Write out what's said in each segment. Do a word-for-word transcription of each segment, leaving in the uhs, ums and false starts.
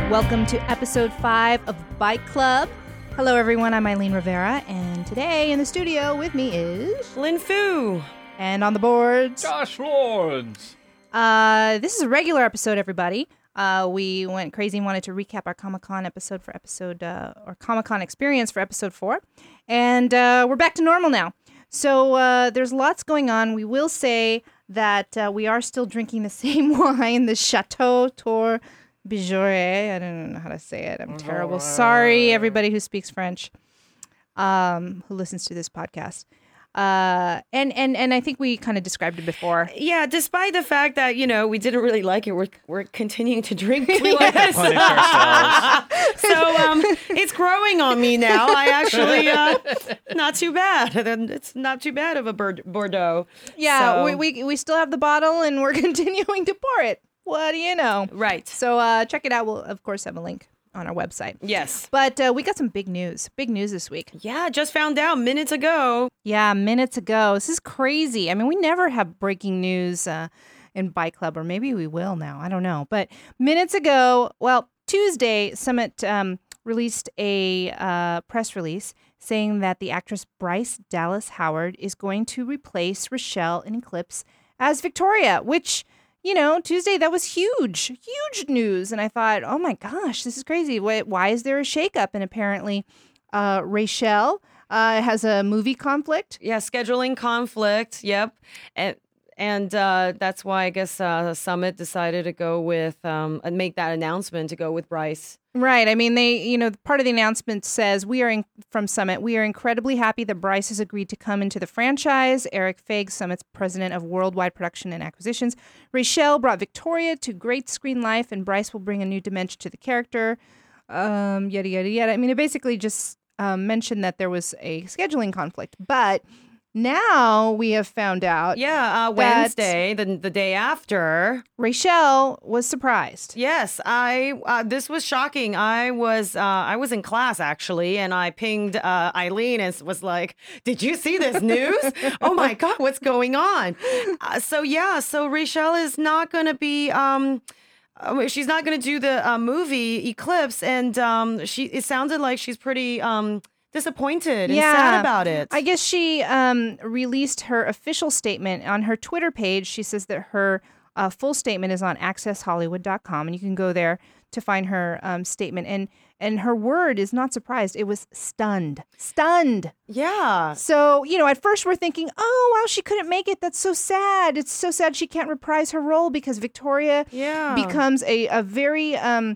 Welcome to episode five of Bike Club. Hello, everyone. I'm Eileen Rivera, and today in the studio with me is Lin Fu, and on the boards, Josh Lawrence. Uh, this is a regular episode, everybody. Uh, we went crazy and wanted to recap our Comic-Con episode for episode, uh, or Comic-Con experience for episode four, and uh, we're back to normal now. So uh, there's lots going on. We will say that uh, we are still drinking the same wine, the Chateau Tour Bijouret. I don't know how to say it. I'm terrible. Sorry, everybody who speaks French, um, who listens to this podcast. Uh, and, and, and I think we kind of described it before. Yeah, despite the fact that, you know, we didn't really like it, we're we're continuing to drink. We like to punish ourselves. So um, it's growing on me now. I actually, uh, not too bad. It's not too bad of a Bordeaux. Yeah, So- we, we we still have the bottle and we're continuing to pour it. What do you know? Right. So uh, check it out. We'll, of course, have a link on our website. Yes. But uh, we got some big news. Big news this week. Yeah, just found out minutes ago. Yeah, minutes ago. This is crazy. I mean, we never have breaking news uh, in Bike Club, or maybe we will now. I don't know. But minutes ago, well, Tuesday, Summit um, released a uh, press release saying that the actress Bryce Dallas Howard is going to replace Rochelle in Eclipse as Victoria, which, you know, Tuesday, that was huge, huge news. And I thought, oh my gosh, this is crazy. Why, why is there a shakeup? And apparently uh, Rachel uh, has a movie conflict. Yeah, scheduling conflict. Yep. And and uh, that's why I guess uh, Summit decided to go with, um, and make that announcement to go with Bryce. Right. I mean, they, you know, part of the announcement says, we are in, from Summit, we are incredibly happy that Bryce has agreed to come into the franchise. Eric Feig, Summit's president of worldwide production and acquisitions. Rachel brought Victoria to great screen life, and Bryce will bring a new dimension to the character. Um, yada, yada, yada. I mean, it basically just um, mentioned that there was a scheduling conflict. But now we have found out. Yeah, uh, Wednesday, the the day after. Rachel was surprised. Yes, I. Uh, this was shocking. I was uh, I was in class actually, and I pinged uh, Eileen and was like, "Did you see this news? Oh my God, what's going on?" Uh, so yeah, so Rachel is not going to be. Um, uh, she's not going to do the uh, movie Eclipse, and um, she. It sounded like she's pretty. Um, disappointed and Yeah. sad about it. I guess she um, released her official statement on her Twitter page. She says that her uh, full statement is on access hollywood dot com, and you can go there to find her um, statement. And and her word is not surprised. It was stunned. Stunned. Yeah. So, you know, at first we're thinking, oh, wow, she couldn't make it. That's so sad. It's so sad she can't reprise her role because Victoria Yeah. becomes a, a very um,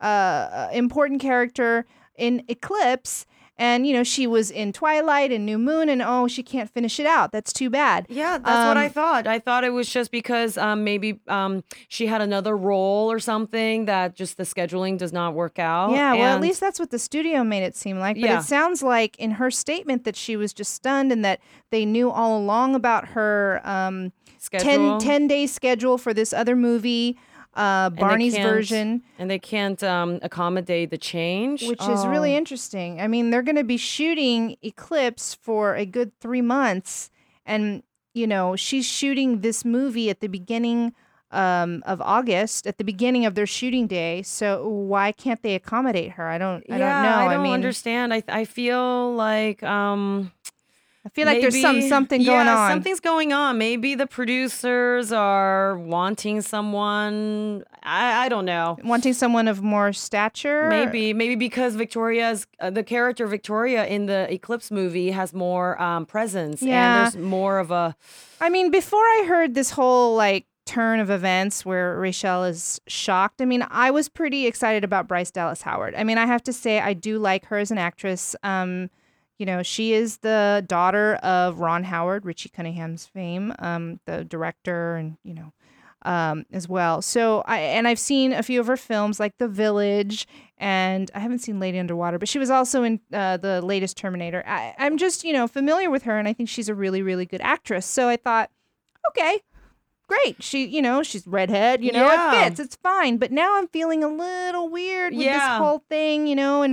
uh, important character in Eclipse. And, you know, she was in Twilight and New Moon, and, oh, she can't finish it out. That's too bad. Yeah, that's what I Um, thought. I thought it was just because um, maybe um, she had another role or something that just the scheduling does not work out. Yeah, well, at And- least that's what the studio made it seem like. But Yeah. it sounds like in her statement that she was just stunned and that they knew all along about her um, Schedule. ten, ten-day schedule for this other movie, uh, they Barney's can't- version. And they can't um, accommodate the change. Which is Oh. really interesting. I mean, they're going to be shooting Eclipse for a good three months. And, you know, she's shooting this movie at the beginning um, of August, at the beginning of their shooting day. So why can't they accommodate her? I don't, I yeah, don't know. I don't mean, understand. I I feel like um, I feel like there's some maybe- something yeah, going on. Something's going on. Maybe the producers are wanting someone. I I don't know. Wanting someone of more stature. Maybe, maybe because Victoria's uh, the character Victoria in the Eclipse movie has more um, presence, Yeah. and there's more of a I mean, before I heard this whole like turn of events where Rachel is shocked, I mean, I was pretty excited about Bryce Dallas Howard. I mean, I have to say I do like her as an actress. Um, you know, she is the daughter of Ron Howard, Richie Cunningham's fame, um, the director, and you know, um, as well. So I and I've seen a few of her films like The Village, and I haven't seen Lady Underwater, but she was also in uh, the latest Terminator. I, I'm just, you know, familiar with her, and I think she's a really, really good actress. So I thought, okay, great. She, you know, she's redhead, you know, Yeah. it fits, it's fine. But now I'm feeling a little weird with Yeah. this whole thing, you know, and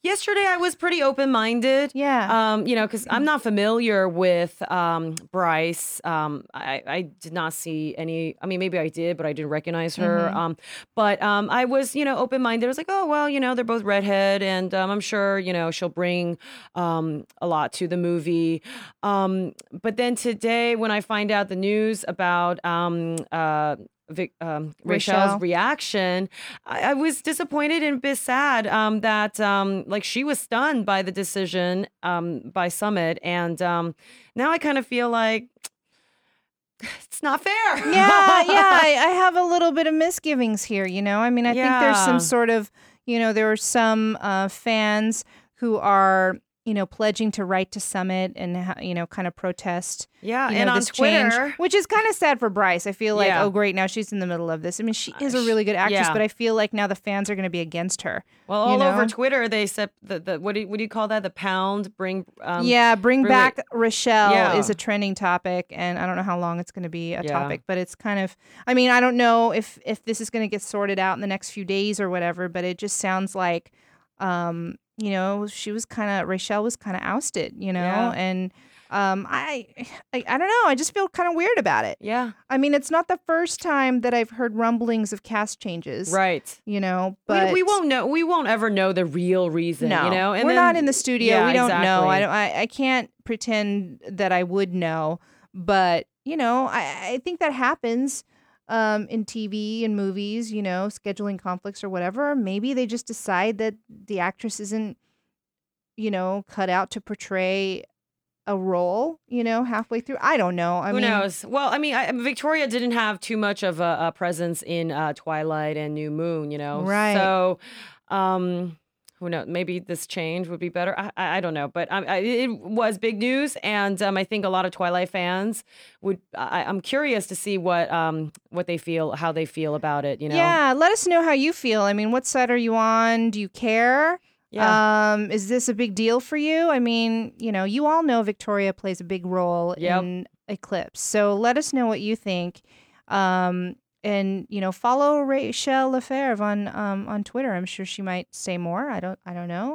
Yesterday, I was pretty open-minded. Yeah. Um, you know, because I'm not familiar with um, Bryce. Um, I, I did not see any. I mean, maybe I did, but I didn't recognize her. Mm-hmm. Um, but um, I was, you know, open-minded. I was like, oh well, you know, they're both redhead, and um, I'm sure, you know, she'll bring um, a lot to the movie. Um, but then today, when I find out the news about um, uh, Vic, um, Rachel. Rachel's reaction, I, I was disappointed and a bit sad um, that um, like she was stunned by the decision um, by Summit, and um, now I kind of feel like it's not fair. yeah, yeah. I, I have a little bit of misgivings here. You know, I mean, I think there's Yeah. some sort of, you know, there are some uh, fans who are, you know, pledging to write to Summit and ha- you know, kind of protest. Yeah, you and know, on this change, Twitter, which is kind of sad for Bryce. I feel like, Yeah. oh, great, now she's in the middle of this. I mean, she is a Uh, sh- really good actress, yeah. but I feel like now the fans are going to be against her. well, you all over know? Twitter, they said the, the what do you, what do you call that? The pound bring. Um, yeah, bring bring back it- Rochelle Yeah. is a trending topic, and I don't know how long it's going to be a Yeah. topic, but it's kind of. I mean, I don't know if if this is going to get sorted out in the next few days or whatever, but it just sounds like, um, you know, she was kind of Rochelle was kind of ousted, you know, Yeah. and. Um, I, I, I don't know. I just feel kind of weird about it. Yeah, I mean, it's not the first time that I've heard rumblings of cast changes, right. you know, We- but we, won't know. We won't ever know the real reason. No, you know, we're then- not in the studio. Yeah, we don't know. I exactly. don't. I, I can't pretend that I would know. But you know, I, I think that happens um, in T V and movies. You know, scheduling conflicts or whatever. Maybe they just decide that the actress isn't, you know, cut out to portray a role. You know, halfway through. I don't know. I Who mean, knows? Well, I mean, I, Victoria didn't have too much of a, a presence in uh, Twilight and New Moon, you know. Right. So, um, who knows? Maybe this change would be better. I, I, I don't know, but um, I, it was big news, and um, I think a lot of Twilight fans would. I, I'm curious to see what um what they feel, how they feel about it. You know. Yeah. Let us know how you feel. I mean, what side are you on? Do you care? Yeah. Um, is this a big deal for you? I mean, you know, you all know Victoria plays a big role Yep. in Eclipse. So let us know what you think. Um, and you know, follow Rachel Lefebvre on um on Twitter. I'm sure she might say more. I don't I don't know.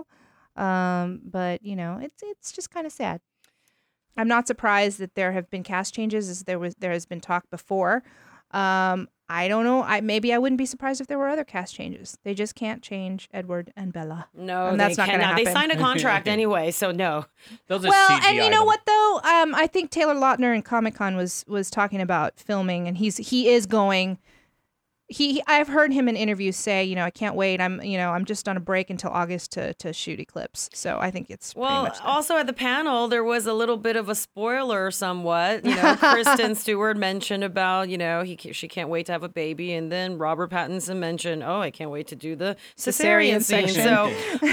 Um, but you know, it's it's just kind of sad. I'm not surprised that there have been cast changes, as there was there has been talk before. Um, I don't know. I maybe I wouldn't be surprised if there were other cast changes. They just can't change Edward and Bella. No, And they that's not gonna cannot. They happen. signed a contract anyway, so no. They'll just Well, C G I and you know them. what though? Um, I think Taylor Lautner in Comic Con was was talking about filming, and he's he is going. He I've heard him in interviews say, you know, I can't wait. I'm you know I'm just on a break until August to to shoot Eclipse. So I think it's Well, pretty much done. also at the panel, there was a little bit of a spoiler, somewhat. You know, Kristen Stewart mentioned about, you know, he ca- she can't wait to have a baby, and then Robert Pattinson mentioned, oh, I can't wait to do the cesarean, Cesarean scene. section. So,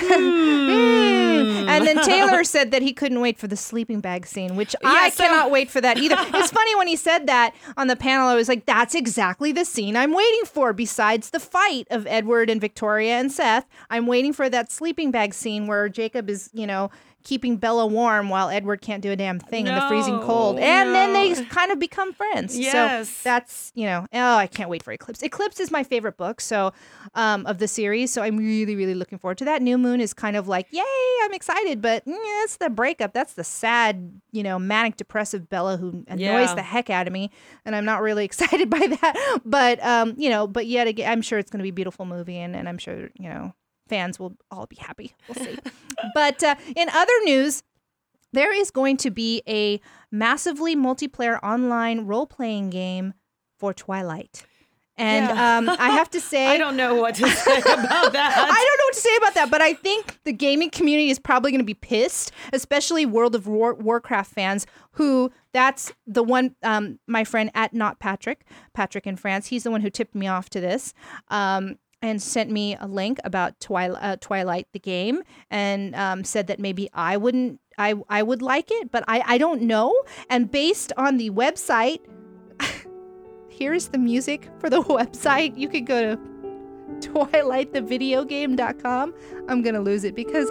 Mm. And then Taylor said that he couldn't wait for the sleeping bag scene, which I Yeah, so- cannot wait for that either. It's funny when he said that on the panel, I was like, that's exactly the scene I'm waiting for. Besides the fight of Edward and Victoria and Seth, I'm waiting for that sleeping bag scene where Jacob is, you know, keeping Bella warm while Edward can't do a damn thing in the freezing No, cold. And then they no. kind of become friends. Yes. So that's, you know, oh, I can't wait for Eclipse. Eclipse is my favorite book, so um, of the series. So I'm really, really looking forward to that. New Moon is kind of like, yay, I'm excited, but mm, it's the breakup. That's the sad, you know, manic depressive Bella who annoys Yeah. the heck out of me, and I'm not really excited by that. But um, you know, but yet again, I'm sure it's going to be a beautiful movie, and, and I'm sure, you know, fans will all be happy. We'll see. But uh, in other news, there is going to be a massively multiplayer online role-playing game for Twilight. And Yeah. um, I have to say, I don't know what to say about that. I don't know what to say about that, but I think the gaming community is probably going to be pissed, especially World of War- Warcraft fans who that's the one, um, my friend at Not Patrick, Patrick in France, he's the one who tipped me off to this. Um, and sent me a link about Twilight, uh, Twilight the game, and um, said that maybe I wouldn't, I I would like it, but I I don't know. And based on the website, here is the music for the website. You could go to twilight the video game dot com. I'm gonna lose it because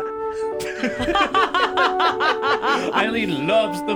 Eileen loves the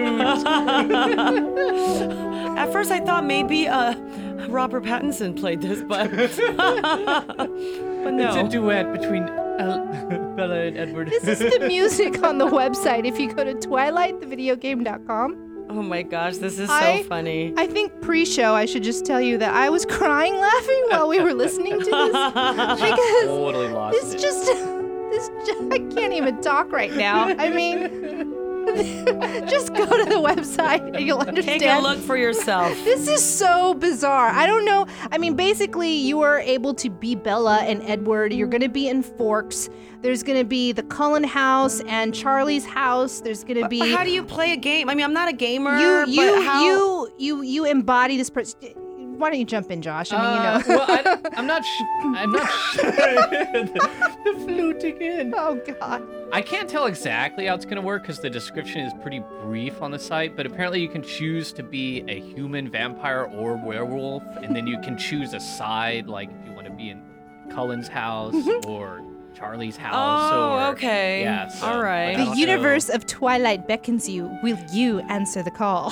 flute. At first, I thought maybe uh, Robert Pattinson played this, but but no. It's a duet between El- Bella and Edward. This is the music on the website. If you go to twilight the video game dot com. Oh my gosh, this is so I- funny. I think pre-show, I should just tell you that I was crying laughing while we were listening to this because Totally lost this it. just, this ju- I can't even talk right now. I mean, just go to the website and you'll understand. Take a look for yourself. This is so bizarre. I don't know. I mean, basically, you are able to be Bella and Edward. You're going to be in Forks. There's going to be the Cullen house and Charlie's house. There's going to be. But how do you play a game? I mean, I'm not a gamer. you you but how... you you you embody this person? Why don't you jump in, Josh? I mean, Uh, you know. well, I, I'm not. Sh- I'm not. Sh- the, the flute again. Oh God. I can't tell exactly how it's going to work because the description is pretty brief on the site, but apparently you can choose to be a human vampire or werewolf, and then you can choose a side, like if you want to be in Cullen's house or Charlie's house. Oh, or, okay. Yeah, so, All right. like, I The don't universe of Twilight beckons you. Will you answer the call?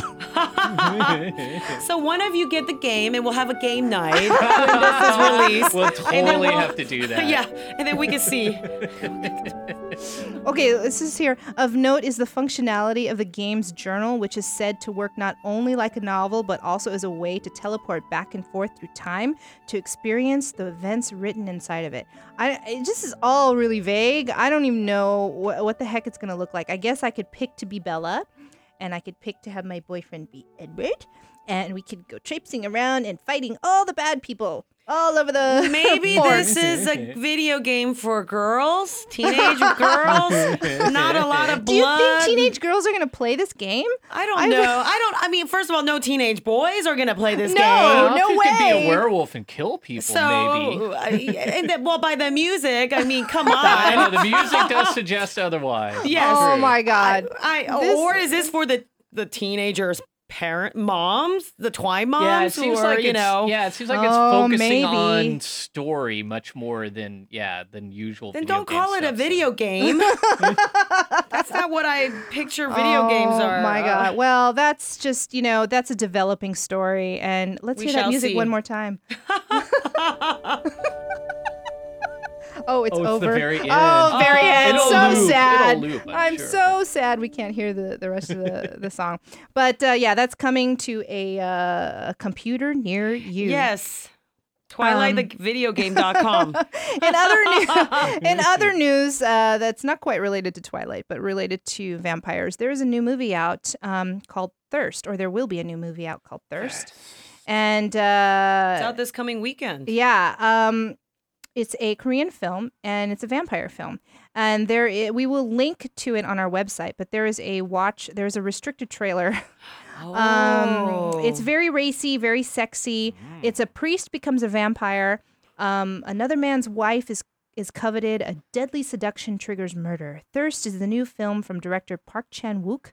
So one of you get the game, and we'll have a game night when this is released. We'll And then totally we'll- have to do that. Yeah, and then we can see. Okay, this is here. Of note is the functionality of the game's journal, which is said to work not only like a novel, but also as a way to teleport back and forth through time to experience the events written inside of it. I it just is all really vague. I don't even know wh- what the heck it's gonna look like. I guess I could pick to be Bella, and I could pick to have my boyfriend be Edward, and we could go traipsing around and fighting all the bad people all over the Maybe forest. this is a video game for girls, teenage girls. Not a lot of blood. Do you think teenage girls are gonna play this game? I don't I- know. I don't. I mean, first of all, no teenage boys are gonna play this No, game. Well, no if you could be way. a werewolf and kill people, maybe. So, uh, and then, well, by the music, I mean, come I know on. the music does suggest otherwise. Yes. Oh my God. I, This- or is this for the the teenagers' parent moms, the Twi moms, Yeah, it seems who are, like you it's, know? yeah, it seems like it's Oh, focusing maybe. on story much more than yeah than usual. Then video don't game call it a stuff, so- video game. That's not what I picture video games are. Oh my God. Well, that's just, you know, that's a developing story. And let's We hear that shall music see. one more time. Oh, it's Oh, it's over. the very end. Oh, very Oh, end. it'll So loop. sad. It'll loop, I'm I'm sure. so sad we can't hear the, the rest of the, the song. But uh, yeah, that's coming to a, uh, a computer near you. Yes. Twilight the video game dot com. in other new- in other news, uh, that's not quite related to Twilight, but related to vampires, there is a new movie out um, called Thirst, or there will be a new movie out called Thirst, and uh, It's out this coming weekend. yeah, um, it's a Korean film and it's a vampire film, and there i- we will link to it on our website. But there is a watch. There's a restricted trailer. Oh. Um, it's very racy, very sexy. It's a priest becomes a vampire. Um, another man's wife is is coveted. A deadly seduction triggers murder. Thirst is the new film from director Park Chan-wook.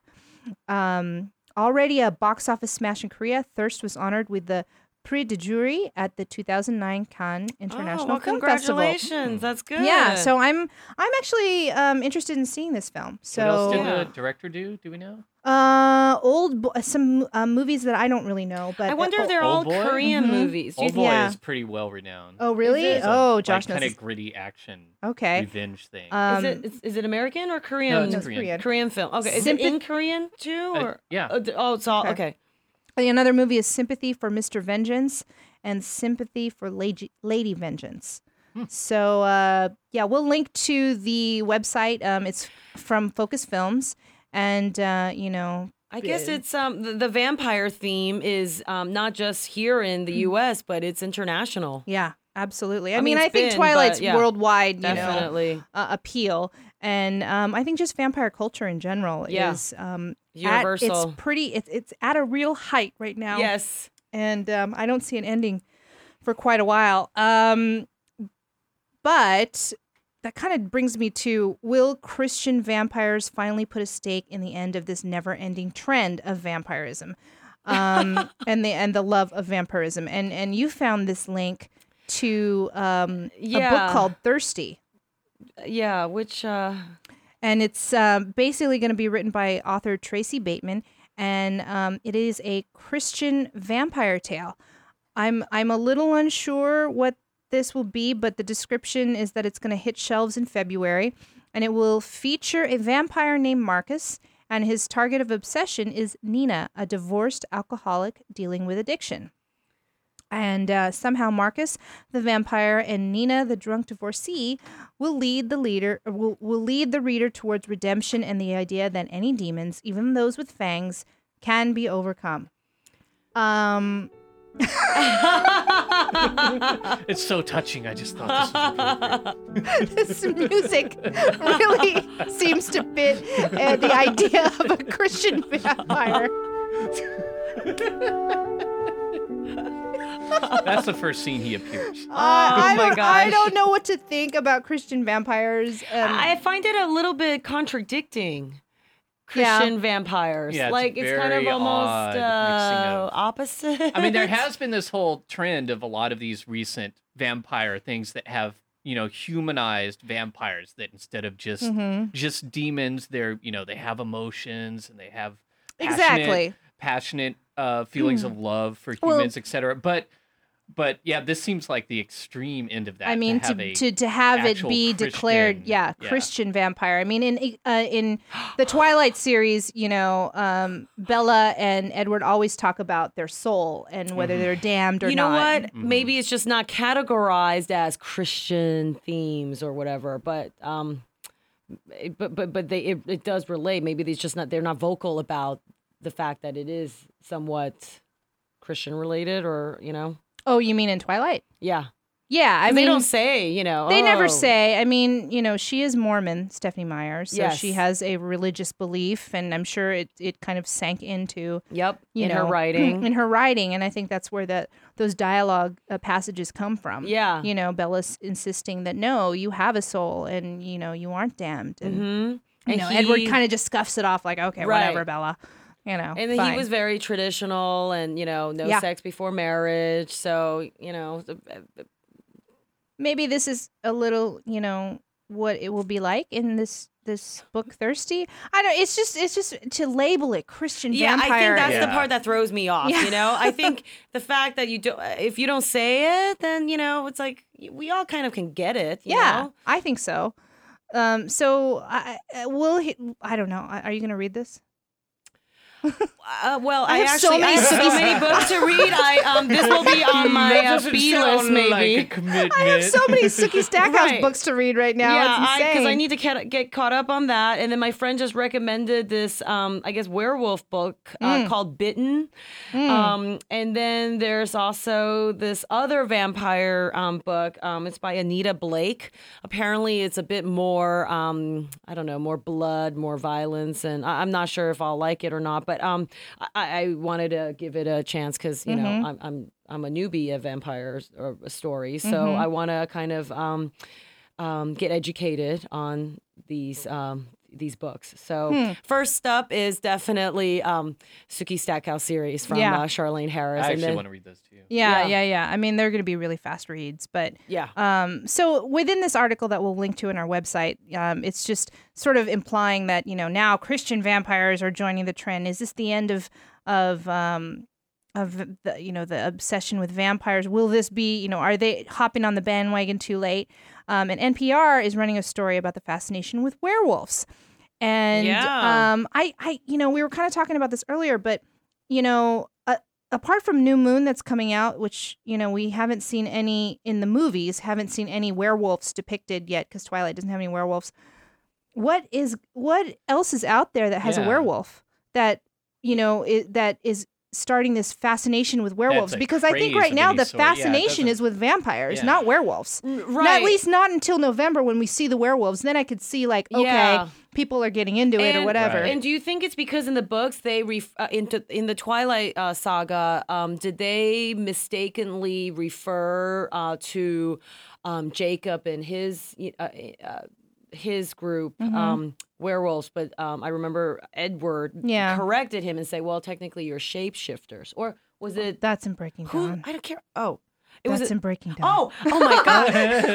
Um, already a box office smash in Korea, Thirst was honored with the Prix de Jury at the two thousand nine Cannes International oh, well, Film Festival. congratulations. That's good. Yeah, so I'm I'm actually um, interested in seeing this film. So What else did Yeah. the director do? Do we know? uh, old bo- some uh, movies that I don't really know, but I wonder uh, if they're Old all Boy? Korean Mhm. movies. Do you Old think? Boy Yeah. is pretty well renowned. Oh, really? Is it? Oh, Josh like, knows. kind this. of gritty action Okay. revenge thing. Um, is, it, is, is it American or Korean? No, it's no, it's Korean. Korean. Korean film. Okay. Is Sympath- it in Korean too? Uh, Or yeah. Oh, d- oh, it's all Okay. okay. Another movie is Sympathy for Mister Vengeance and Sympathy for Lady, Lady Vengeance. Hmm. So, uh, yeah, we'll link to the website. Um, it's from Focus Films. And, uh, you know, I guess Yeah. it's um the, the vampire theme is um not just here in the U S but it's international. yeah, absolutely. I, I mean, mean, I it's think been, Twilight's but yeah, worldwide, you know, Definitely uh, appeal. And um, I think just vampire culture in general Yeah. is um, at- universal. it's pretty, it's, it's at a real height right now. Yes. And um, I don't see an ending for quite a while. Um, but that kind of brings me to, will Christian vampires finally put a stake in the end of this never-ending trend of vampirism um, and the and the love of vampirism? And and you found this link to um, a book Yeah. called Thirsty. Yeah, which uh And it's um, basically going to be written by author Tracy Bateman, and um, it is a Christian vampire tale. I'm I'm a little unsure what this will be, but the description is that it's going to hit shelves in February. and it will feature a vampire named Marcus, and his target of obsession is Nina, a divorced alcoholic dealing with addiction. And uh, somehow Marcus, the vampire, and Nina, the drunk divorcee, will lead the leader will, will lead the reader towards redemption and the idea that any demons, even those with fangs, can be overcome. Um, It's so touching. I just thought this was appropriate. this music really seems to fit uh, the idea of a Christian vampire. That's the first scene he appears. Uh, I, Oh my don't, I gosh. don't know what to think about Christian vampires. Um, I find it a little bit contradicting. Yeah. Christian vampires. Yeah, it's like it's kind of very almost odd uh, mixing of- opposite. I mean, there has been this whole trend of a lot of these recent vampire things that have, you know, humanized vampires that instead of just mhm. just demons, they're, you know, they have emotions and they have passionate, Exactly. passionate uh, feelings of love for Well- humans, et cetera. But But yeah, this seems like the extreme end of that. I mean, to have, to a to, to have it actual be declared, Christian- yeah, yeah. Christian vampire. I mean, in uh, in the Twilight series, you know, um, Bella and Edward always talk about their soul and whether Mm-hmm. they're damned or you know not. what? Maybe it's just not categorized as Christian themes or whatever, but um, it- but but but they it, it does relate. Maybe it's just not they're not vocal about the fact that it is somewhat Christian related, or you know, Oh, you mean in Twilight? yeah. Yeah, I I mean, they don't say, you know, They never oh. say. I mean, you know, she is Mormon, Stephanie Meyer, so Yes. she has a religious belief, and I'm sure it, it kind of sank into Yep, you in know her writing. in her writing, and I think that's where that those dialogue uh, passages come from. Yeah. you know, Bella's insisting that no, you have a soul, and you know, you aren't damned, and hmm you know, Edward kind of just scuffs it off like, okay, Right. whatever, Bella, you know, And then fine. he was very traditional, and you know, no Yeah. sex before marriage. So you know, the- Maybe this is a little, you know, what it will be like in this this book, Thirsty. I don't. It's just it's just to label it Christian yeah, vampire. I think that's the Yeah. part that throws me off. Yeah. You know, I think the fact that you do, if you don't say it, then you know, it's like we all kind of can get it. You yeah, know? I think so. Um, so I, I will. he- I don't know. Are you going to read this? Uh, well, I I, have actually so many I have so books- many books to read. I um, this will be on my That uh, doesn't B sound list, maybe. like a commitment. I have so many Sookie Stackhouse Right. books to read right now. Yeah, it's insane. because I, need to get, get caught up on that. And then my friend just recommended this, um, I guess, werewolf book uh, Mm. called Bitten. Um, and then there's also this other vampire um, book. Um, it's by Anita Blake. Apparently, it's a bit more, um, I don't know, more blood, more violence. And I, I'm not sure if I'll like it or not. But um, I, I wanted to give it a chance because, you know, I'm, I'm I'm a newbie at vampires or stories. So I want to kind of um, um, get educated on these um, these books. So first up is definitely um, Sookie Stackhouse series from Yeah. uh, Charlene Harris. I and actually then, want to read those too. yeah, yeah. yeah, yeah. I mean, they're going to be really fast reads, but yeah. Um, so within this article that we'll link to in our website, um, it's just sort of implying that, you know, now Christian vampires are joining the trend. Is this the end of of um, of the, you know, the obsession with vampires? Will this be, you know, are they hopping on the bandwagon too late? Um, and N P R is running a story about the fascination with werewolves. And Yeah. um, I, I, you know, we were kind of talking about this earlier, but you know, uh, apart from New Moon that's coming out, which, you know, we haven't seen any in the movies, haven't seen any werewolves depicted yet because Twilight doesn't have any werewolves. What is what else is out there that has a Yeah. werewolf that, you know, i- that is starting this fascination with werewolves? a Because I think craze right of now any the sort. Yeah, it fascination doesn't- is with vampires, Yeah. not werewolves. Right. Not, at least not until November when we see the werewolves. Then I could see like, okay, Yeah. people are getting into it or And- whatever. Right. And do you think it's because in the books they ref- uh, into in the Twilight uh, saga, um, did they mistakenly refer uh, to um, Jacob and his uh, uh, his group Mm-hmm. um, werewolves? But um, I remember Edward Yeah. corrected him and say, "Well, technically you're shapeshifters," or was it That's in Breaking who? Dawn. I don't care. Oh. It was That's a- in Breaking Dawn. Oh, oh my God.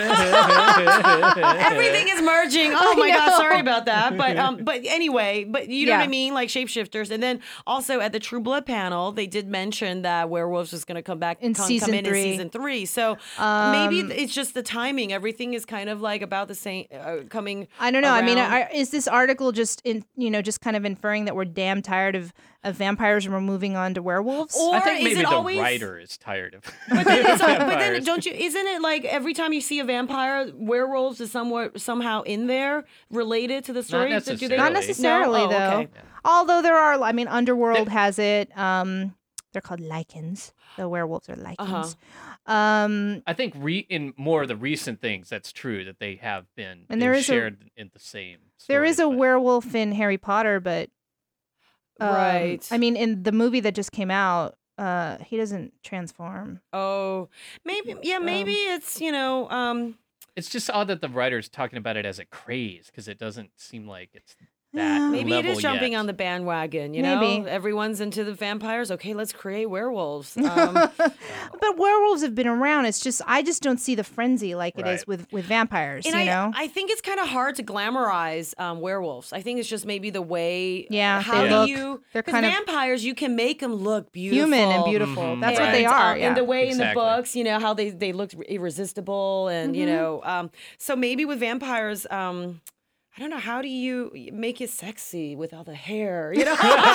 Everything is merging. Oh my God. Sorry about that. But um, but anyway, but you know Yeah. what I mean? Like shapeshifters. And then also at the True Blood panel, they did mention that werewolves was going to come back In come, season come in three. in season three. So Um, maybe it's just the timing. Everything is kind of like about the same uh, coming. I don't know. I mean, around. are, is this article just in you know just kind of inferring that we're damn tired of, of vampires and we're moving on to werewolves? Or I think is maybe it the always- writer is tired of. But then, it's, but then vampires. don't you? Isn't it like every time you see a vampire, werewolves is somewhat somehow in there related to the story? Not Do they- Not necessarily. necessarily, No? Oh, though. okay. Although there are, I mean, Underworld has it. Um, they're called lichens. The werewolves are lichens. Um, I think re- in more of the recent things, that's true that they have been And they've there is a- shared in the same. there is a story, but- werewolf in Harry Potter, but um, Right. I mean, in the movie that just came out, uh, he doesn't transform. Oh, maybe. Yeah, maybe it's you know. Um, It's just odd that the writer's talking about it as a craze because it doesn't seem like it's that. Yeah. maybe it level is jumping yet. on the bandwagon. You Maybe. know, everyone's into the vampires. Okay, let's create werewolves. Um, But werewolves have been around. It's just I just don't see the frenzy like it is Right. with with vampires. and you I, know. I think it's kind of hard to glamorize um, werewolves. I think it's just maybe the way. Yeah, How they do look- you? they're Because kind of vampires, you can make them look beautiful, Human and beautiful. Mhm. That's what And, they are. um, yeah. And the way in the Exactly. books, you know, how they, they looked irresistible. And, you Mhm. know, um, so maybe with vampires, um, I don't know, how do you make it sexy with all the hair? You know,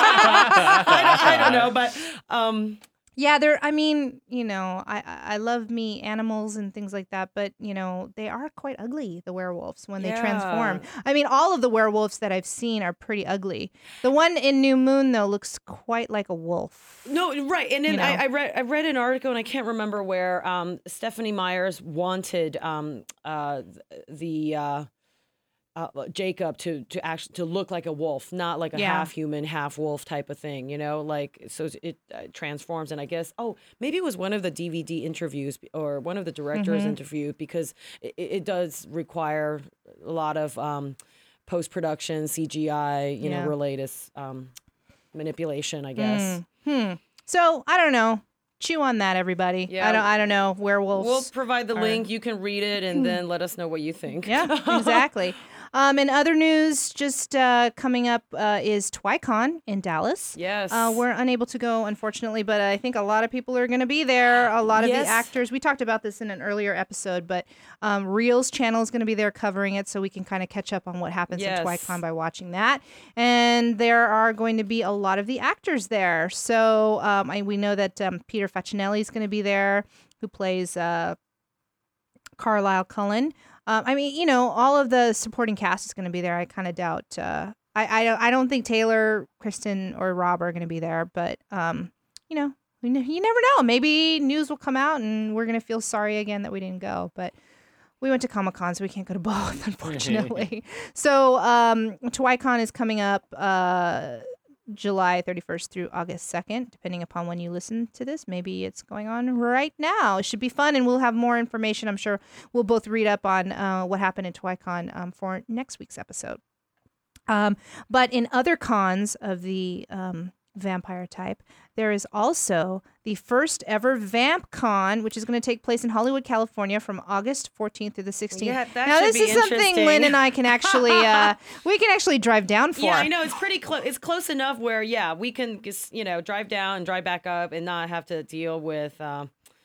I, don't, I don't know, but um, Yeah, they're. I mean, you know, I I I love me animals and things like that, but you know, they are quite ugly. The werewolves when they transform. I mean, all of the werewolves that I've seen are pretty ugly. The one in New Moon though looks quite like a wolf. no, right. And then You know. I, I read I read an article, and I can't remember where um, Stephanie Myers wanted um, uh, the. Uh, Uh, Jacob to to actually to look like a wolf, not like a Yeah. half human, half wolf type of thing, you know, like so it uh, transforms. And I guess oh maybe it was one of the D V D interviews or one of the directors Mhm. interviewed because it, it does require a lot of um, post production C G I, you Yeah. know, related um, manipulation, I guess. Mm. Hmm. So I don't know. Chew on that, everybody. Yeah. I don't. I don't know. Werewolves. We'll provide the are- link. You can read it and then let us know what you think. Yeah, exactly. Um, in other news, just uh, coming up uh, is TwyCon in Dallas. Yes. Uh, we're unable to go, unfortunately, but I think a lot of people are going to be there. A lot of Yes. the actors. We talked about this in an earlier episode, but um, Reel's channel is going to be there covering it, so we can kind of catch up on what happens Yes. in TwyCon by watching that. And there are going to be a lot of the actors there. So um, I, we know that um, Peter Facinelli is going to be there, who plays uh, Carlisle Cullen. Um, I mean, you know, all of the supporting cast is going to be there. I kind of doubt. Uh, I I don't. I don't think Taylor, Kristen, or Rob are going to be there. But um, you know, we ne- you never know. Maybe news will come out, and we're going to feel sorry again that we didn't go. But we went to Comic-Con, so we can't go to both, unfortunately. So um, TwyCon is coming up uh, July thirty-first through August second, depending upon when you listen to this. Maybe it's going on right now. It should be fun, and we'll have more information. I'm sure we'll both read up on uh, what happened at TwyCon um, for next week's episode. Um, but in other cons of the um, vampire type, there is also the first ever VampCon, which is going to take place in Hollywood, California, from August fourteenth through the sixteenth. Yeah, that now, should this be is something interesting. Lynn and I can actually uh, we can actually drive down for. Yeah, I know it's pretty close. It's close enough where yeah, we can just you know drive down and drive back up and not have to deal with uh,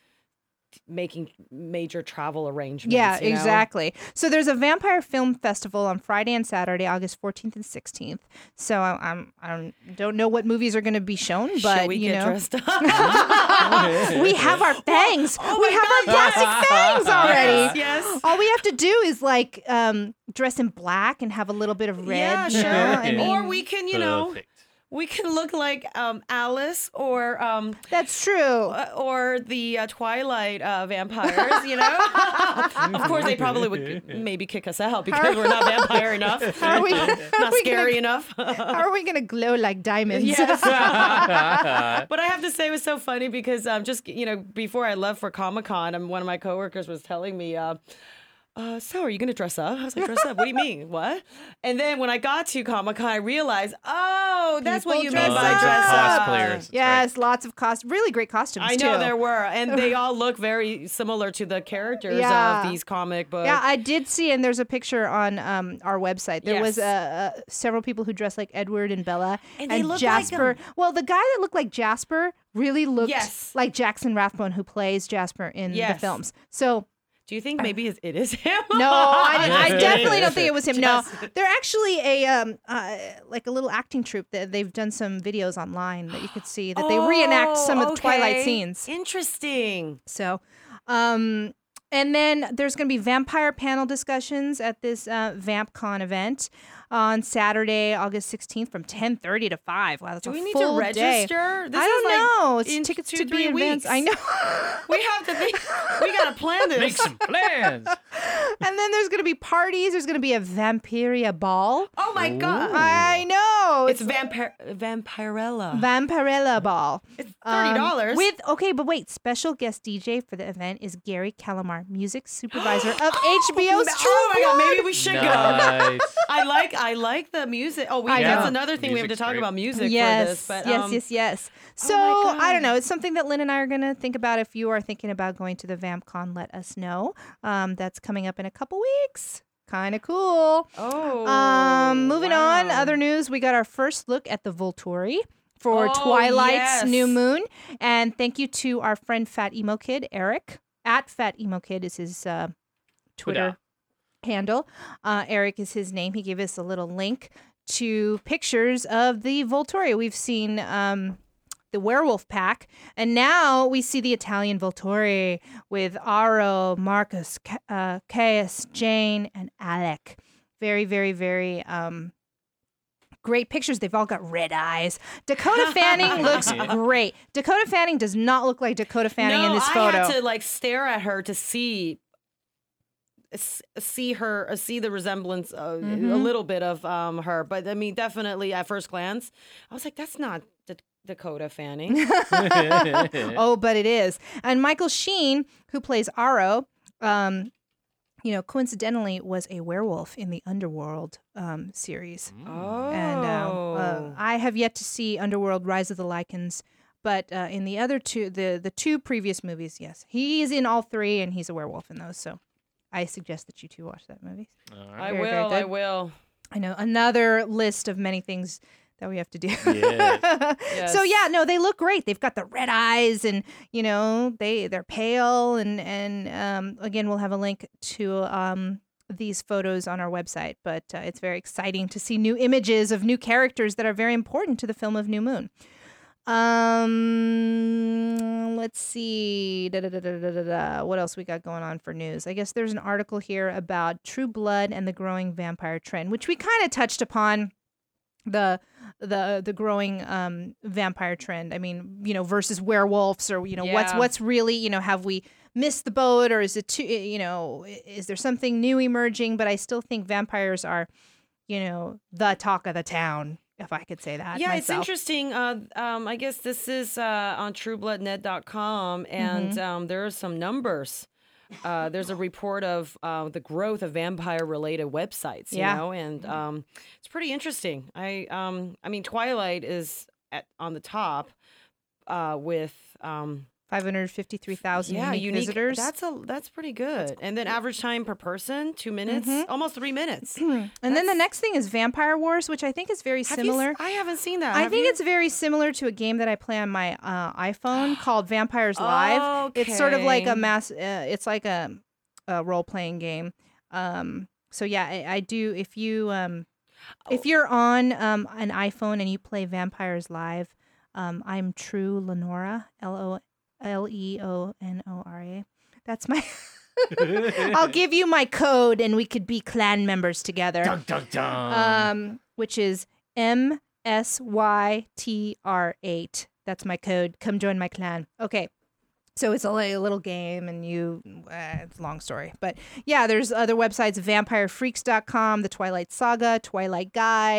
making major travel arrangements. Yeah, you know? exactly. So there's a vampire film festival on Friday and Saturday, August fourteenth and sixteenth. So I, I'm I don't, don't know what movies are going to be shown, but Shall we you get know, dressed up? we have our fangs. Oh we my have our God, plastic fangs already. Yes, yes. All we have to do is like um, dress in black and have a little bit of red. Yeah, you sure. know? I mean, or we can, you know, Perfect. we can look like um, Alice or um, that's true. uh, or the uh, Twilight uh, vampires. You know, of course they probably would maybe kick us out because we're not vampire enough, How are we, how not are we scary gonna, enough. how are we gonna glow like diamonds? Yes. But I have to say it was so funny because um, just, you know, before I left for Comic-Con, um, one of my coworkers was telling me, uh, uh, so are you going to dress up? I was like, dress up? What do you mean? What? And then when I got to Comic-Con, I realized, oh, that's what People you dress mean by up. dress up. cosplayers. That's Yes, lots of cost, really great costumes I know too. there were, and they all look very similar to the characters Yeah. of these comic books. Yeah, I did see, and there's a picture on um, our website. There was uh, Yes. uh, several people who dressed like Edward and Bella, And they look like Jasper. them. Well, the guy that looked like Jasper really looked Yes. like Jackson Rathbone, who plays Jasper in the Yes. films. So Do you think maybe it is him? no, I, I Just definitely kidding. don't think it was him. No, Just- they're actually a um uh, like a little acting troupe that they've done some videos online that you could see that they reenact some of the Oh, Twilight okay. scenes. Interesting. So, um, and then there's going to be vampire panel discussions at this uh, VampCon event on Saturday, August sixteenth from ten thirty to five. Wow, that's Do a we need full to day. register? This I is don't like know. It's in tickets two, to be three advanced. weeks. I know. We have to think. We gotta plan this. Make some plans. And then there's going to be parties. There's going to be a Vampiria ball. Oh my god! I know. It's vampire Vampirella. Vampirella ball. It's thirty dollars. Um, with okay, but wait, special guest D J for the event is Gary Calamar, music supervisor of H B O's True Oh my god! Blood. Maybe we should go. Nice. I like I like the music. Oh, we, I that's know. another thing we have to Music's talk great. about music yes, for this. But yes, um, yes, yes. So oh my I don't God. know. It's something that Lynn and I are going to think about. If you are thinking about going to the VampCon, let us know. Um, that's coming up in a couple weeks. Kind of cool. Oh. Um, moving on. wow. Other news. We got our first look at the Volturi for Oh, Twilight's yes. new moon. And thank you to our friend Fat Emo Kid, Eric. At Fat Emo Kid is his uh, Twitter handle. Uh, Eric is his name. He gave us a little link to pictures of the Volturi. We've seen um, the werewolf pack, and now we see the Italian Volturi with Aro, Marcus, Ca- uh, Caius, Jane, and Alec. Very, very, very um, great pictures. They've all got red eyes. Dakota Fanning looks great. Dakota Fanning does not look like Dakota Fanning no, in this I photo. had to like stare at her to see s- see her uh, see the resemblance uh, Mhm. a little bit of um her, but I mean definitely at first glance I was like, that's not D- Dakota Fanning. Oh, but it is. And Michael Sheen, who plays Aro, um, you know, coincidentally was a werewolf in the Underworld um, series. Oh, And um, uh, I have yet to see Underworld: Rise of the Lycans, but uh, in the other two, the the two previous movies, yes, he is in all three, and he's a werewolf in those. So I suggest that you two watch that movie. All I right. very, very will, I good. will. I know, another list of many things that we have to do. Yes. So Yes. yeah, no, they look great. They've got the red eyes, and you know they they're pale, and and um, again, we'll have a link to um, these photos on our website. But uh, it's very exciting to see new images of new characters that are very important to the film of New Moon. Um, let's see. Da, da, da, da, da, da, da. What else we got going on for news? I guess there's an article here about True Blood and the growing vampire trend, which we kind of touched upon. The the the growing um, vampire trend. I mean, you know, versus werewolves, or you know, what's Yeah. what's really, you know, have we missed the boat, or is it too, you know, is there something new emerging? But I still think vampires are, you know, the talk of the town, if I could say that. Yeah, it's myself. interesting. Uh, um, I guess this is uh, on true blood net dot com, and Mm-hmm. um, there are some numbers. Uh, there's a report of uh, the growth of vampire-related websites, you Yeah. know, and um, it's pretty interesting. I, um, I mean, Twilight is at on the top uh, with. Um, five hundred fifty-three thousand yeah, unique, unique visitors. That's a that's pretty good. And then average time per person, two minutes, Mhm. almost three minutes. and then the that's- next thing is Vampire Wars, which I think is very Have you s- similar. I haven't seen that. I Have think you? it's very similar to a game that I play on my uh, iPhone called Vampires Live. It's sort of like a Okay. mass. Uh, it's like a, a role playing game. Um, so yeah, I, I do. If you um, if Oh. you're on um, an iPhone and you play Vampires Live, um, I'm True Lenora. L O L E O N O R A. That's my. I'll give you my code, and we could be clan members together. Dun, dun, dun. Um, which is M S Y T R eight. That's my code. Come join my clan. Okay. So it's a, li- a little game, and you, uh, it's a long story. But yeah, there's other websites, vampire freaks dot com, The Twilight Saga, Twilight Guide,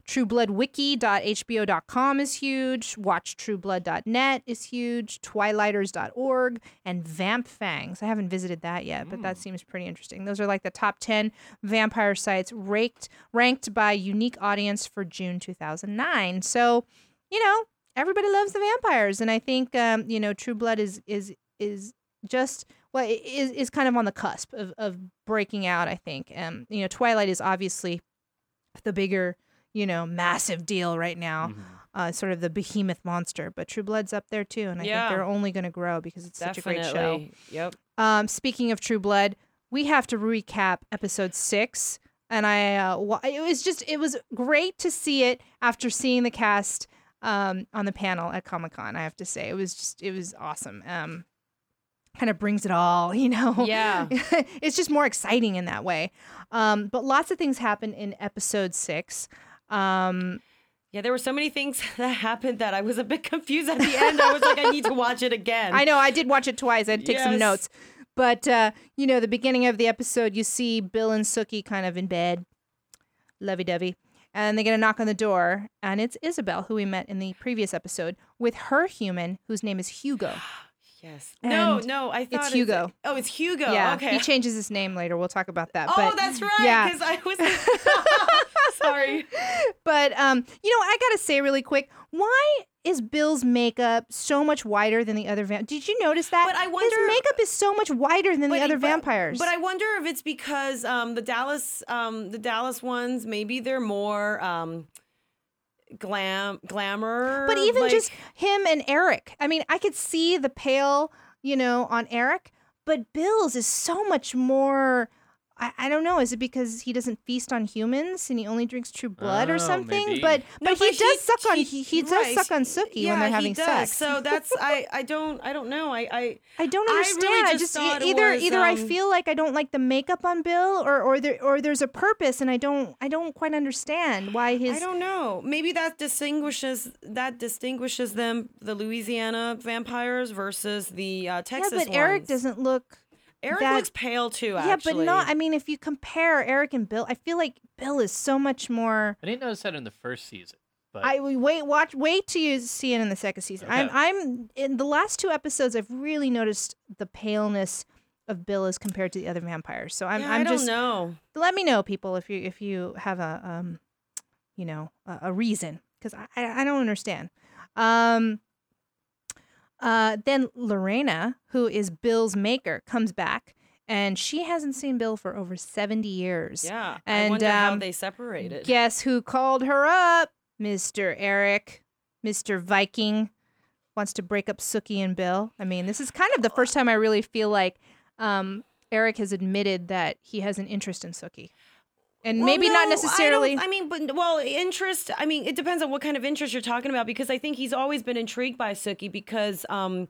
true blood wiki dot h b o dot com is huge. watch true blood dot net is huge. twilighters dot org and Vamp Fangs. I haven't visited that yet, but that seems pretty interesting. Those are like the top ten vampire sites ranked ranked by unique audience for June two thousand nine. So, you know, everybody loves the vampires, and I think um, you know, True Blood is is is just well is is kind of on the cusp of of breaking out. I think, um, you know, Twilight is obviously the bigger, you know, massive deal right now, mm-hmm. uh, sort of the behemoth monster. But True Blood's up there too, and I yeah. think they're only going to grow because it's Definitely. such a great show. Yep. Um, speaking of True Blood, we have to recap episode six, and I uh, w- it was just it was great to see it after seeing the cast um, on the panel at Comic-Con. I have to say, it was just it was awesome. Um, kind of brings it all, you know? Yeah. It's just more exciting in that way. Um, but lots of things happen in episode six. Um, yeah, there were so many things that happened that I was a bit confused at the end. I was like, I need to watch it again. I know, I did watch it twice. I had to take yes. some notes. But, uh, you know, the beginning of the episode, you see Bill and Sookie kind of in bed, lovey-dovey. And they get a knock on the door, and it's Isabel, who we met in the previous episode, with her human, whose name is Hugo. Yes. And no, no, I thought it's Hugo. It's, oh, it's Hugo. Yeah, okay. he changes his name later. We'll talk about that. Oh, but, that's right. Yeah. Because I was sorry. But um, you know, I gotta say really quick, why is Bill's makeup so much wider than the other vampires? Did you notice that? But I wonder, his makeup is so much wider than but, the other but, vampires. But I wonder if it's because um, the Dallas, um, the Dallas ones, maybe they're more. Um, glam glamour But even like... just him and Eric. I mean, I could see the pale, you know, on Eric, but Bill's is so much more. I, I don't know. Is it because he doesn't feast on humans and he only drinks True Blood or Oh, something? maybe. But but No, he but does he- suck on he- he, he does right. suck on Sookie yeah, when they're he having does. sex. So that's I I don't I don't know. I I I don't I understand. really I just just, thought it either was, either I um, feel like I don't like the makeup on Bill, or or there or there's a purpose, and I don't I don't quite understand why his. I don't know. Maybe that distinguishes that distinguishes them, the Louisiana vampires versus the uh, yeah, Texas but Eric ones. doesn't look. Eric that- looks pale too. Yeah, Actually, but not. I mean, if you compare Eric and Bill, I feel like Bill is so much more. I didn't notice that in the first season, but I wait, watch, wait till you see it in the second season. I'm, Okay. I'm in the last two episodes. I've really noticed the paleness of Bill as compared to the other vampires. So I'm, yeah, I'm I don't just. know. Let me know, people, if you if you have a um, you know, a, a reason, because I, I I don't understand. Um. Uh. Then Lorena, who is Bill's maker, comes back. And she hasn't seen Bill for over seventy years. Yeah, And, I wonder how um, they separated. Guess who called her up? Mister Eric. Mister Viking wants to break up Sookie and Bill. I mean, this is kind of the first time I really feel like um, Eric has admitted that he has an interest in Sookie. And Well, maybe not no, necessarily. I, don't, I mean, but well, interest. I mean, it depends on what kind of interest you're talking about. Because I think he's always been intrigued by Sookie because. Um,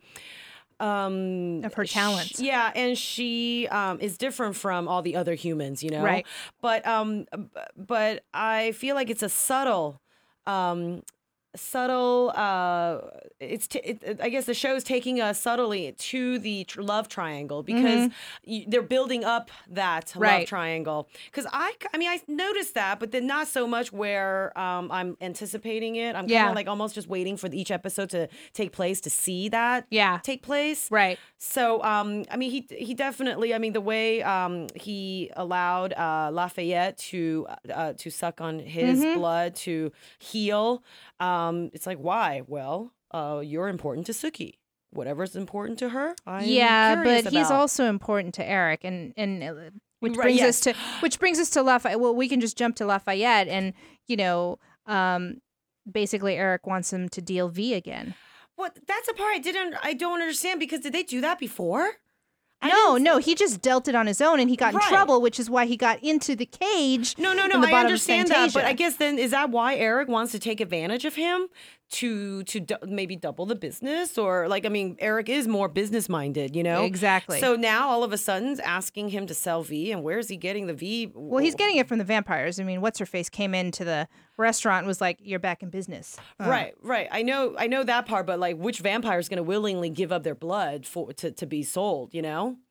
um Of her talents. sh- yeah, and she um is different from all the other humans, you know. Right. But um b- but I feel like it's a subtle um subtle uh it's t- it, I guess the show's taking us subtly to the tr- love triangle because y- they're building up that love Right. triangle. Because I I mean I noticed that, but then not so much where um I'm anticipating it. I'm kind of Yeah. like almost just waiting for each episode to take place to see that Yeah. take place. Right. So, um, I mean, he he definitely. I mean, the way um, he allowed uh, Lafayette to uh, to suck on his Mm-hmm. blood to heal. Um, it's like, why? Well, uh, you're important to Sookie. Whatever's important to her, I'm Yeah, curious but he's about. also important to Eric, and and uh, which Right, brings yes. us to which brings us to Lafayette. Well, we can just jump to Lafayette, and you know, um, basically Eric wants him to deal V again. What? That's a part I didn't. I don't understand because did they do that before? I No, didn't- no, he just dealt it on his own, and he got in Right. trouble, which is why he got into the cage. No, no, in no. the I bottom of understand that, but Fantasia. I guess then is that why Eric wants to take advantage of him to to du- maybe double the business, or like I mean, Eric is more business minded, you know. Exactly. So now all of a sudden, asking him to sell V, and where is he getting the V? Well, he's getting it from the vampires. I mean, what's her face came into the restaurant and was like, "You're back in business." Uh, Right, right. I know, I know that part, but like, which vampire is going to willingly give up their blood for to to be sold? You know.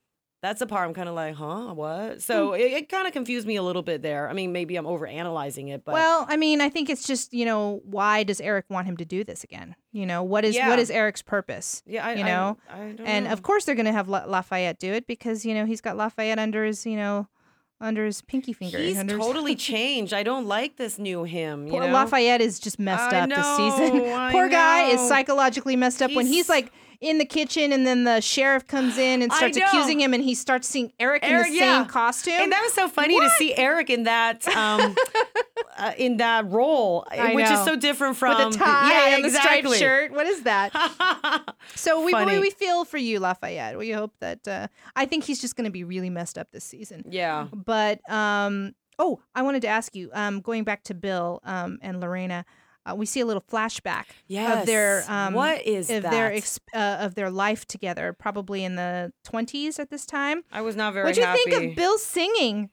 That's the part I'm kind of like, huh, what? So Hmm. it, it kind of confused me a little bit there. I mean, maybe I'm overanalyzing it, but Well, I mean, I think it's just, you know, why does Eric want him to do this again? You know, what is Yeah. what is Eric's purpose? yeah, I, you know, I, I don't and know. of course they're going to have La- Lafayette do it because, you know, he's got Lafayette under his, you know, under his pinky finger. He's under his- totally changed. I don't like this new him. You Poor know? Lafayette is just messed I up this know, season. I Poor guy is know. psychologically messed up when he's He's- like in the kitchen and then the sheriff comes in and I starts know. accusing him and he starts seeing Eric, Eric, in the yeah. same costume. And that was so funny to see Eric in that um, uh, in that role, I which know. is so different from with the tie yeah, and exactly. the striped shirt. What is that? So we, we Funny. we feel for you, Lafayette. We hope that uh, I think he's just going to be really messed up this season. Yeah. But um, oh, I wanted to ask you. Um, going back to Bill um and Lorena, uh, we see a little flashback of their Yes. um What is of that? their ex- uh, of their life together, probably in the twenties at this time. I was not very What do you happy. think of Bill singing?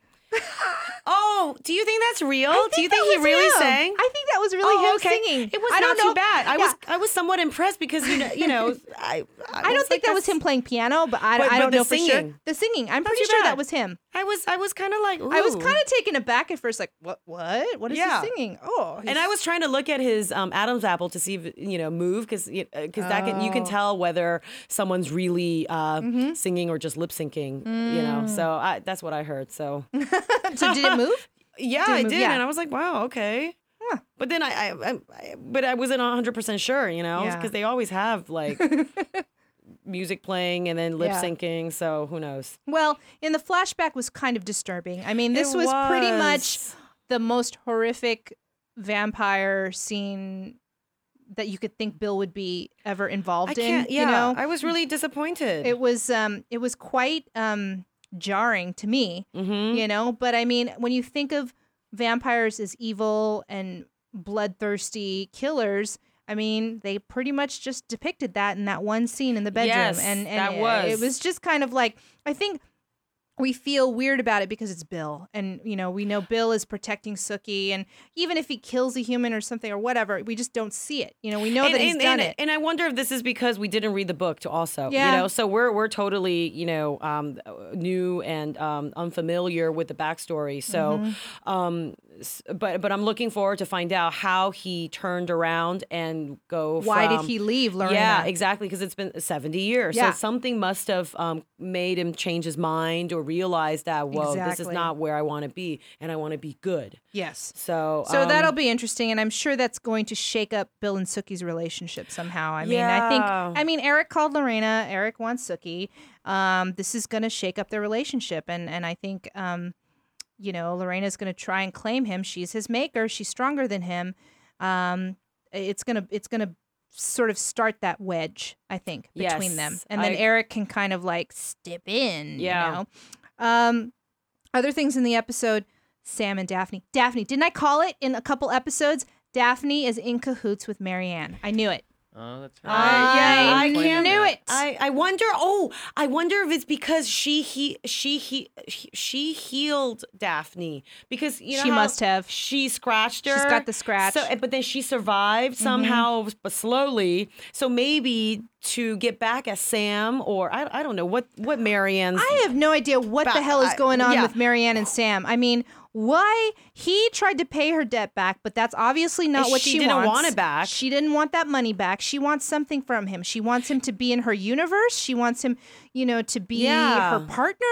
Oh, do you think that's real? I do you that think he was really him. sang? I think that was really oh, him okay. singing. It was I not don't know. too bad. I Yeah. was I was somewhat impressed because you know you know I I, I don't was think like, that was that's- him playing piano, but I, But- I but don't the know for sure. singing. The singing. I'm pretty too sure bad. that was him. I was I was kind of like I was ooh. kind of taken aback at first, like, what? What? What is Yeah. he singing? Oh, And he's- I was trying to look at his um, Adam's apple to see if it, you know move because because that can you can Oh. tell whether someone's really uh, Mhm. singing or just lip syncing. You know, Mm. so I, that's what I heard. So So did it move? yeah, Did it I move? did, Yeah. and I was like, wow, okay. Huh. But then I, I, I, I but I wasn't one hundred percent sure, you know, Yeah. because they always have like music playing and then lip Yeah. syncing. So who knows? Well, in the flashback was kind of disturbing. I mean, this It was, pretty much was. the most horrific vampire scene that you could think Bill would be ever involved I in. can't. Yeah, You know, I was really disappointed. it was um, it was quite um, jarring to me. mm-hmm. You know, but I mean, when you think of vampires as evil and bloodthirsty killers, I mean, they pretty much just depicted that in that one scene in the bedroom. Yes, and and that it- was. it was just kind of like, I think we feel weird about it because it's Bill. And, you know, we know Bill is protecting Sookie. And even if he kills a human or something or whatever, we just don't see it. You know, we know and, that he's and, done and, it. and I wonder if this is because we didn't read the book to also, Yeah. you know, so we're we're totally, you know, um, new and um, unfamiliar with the backstory. So, Mm-hmm. um, s- but but I'm looking forward to find out how he turned around and go. Why from, did he leave, Lorena? Yeah, exactly, because it's been seventy years. Yeah. So something must have um, made him change his mind or realize that, whoa, this is Exactly. not where I want to be, and I want to be good. Yes. So, So um, that'll be interesting, and I'm sure that's going to shake up Bill and Sookie's relationship somehow. I mean, I think, Yeah. I mean, Eric called Lorena. Eric wants Sookie. Um, this is going to shake up their relationship, and and I think, um, you know, Lorena's going to try and claim him. She's his maker. She's stronger than him. Um, it's gonna it's gonna sort of start that wedge, I think, between them, Yes, and then I- Eric can kind of like step in. Yeah. You know? Um, other things in the episode. Sam and Daphne. Daphne, didn't I call it in a couple episodes? Daphne is in cahoots with Marianne. I knew it. Oh, that's Uh, right. yeah, I Explain can't that. knew it. I, I wonder. Oh, I wonder if it's because she he she he she healed Daphne because you know She how must have. she scratched her. She's got the scratch. So, but then she survived somehow, but slowly. So maybe to get back at Sam, or I, I don't know what what Marianne's. I have no idea what the Ba- hell is I- going on yeah. with Marianne and Sam. I mean, why he tried to pay her debt back, but that's obviously not And what she she, didn't wants. want it back. She didn't want that money back. She wants something from him. She wants him to be in her universe. She wants him, you know, to be Yeah. her partner,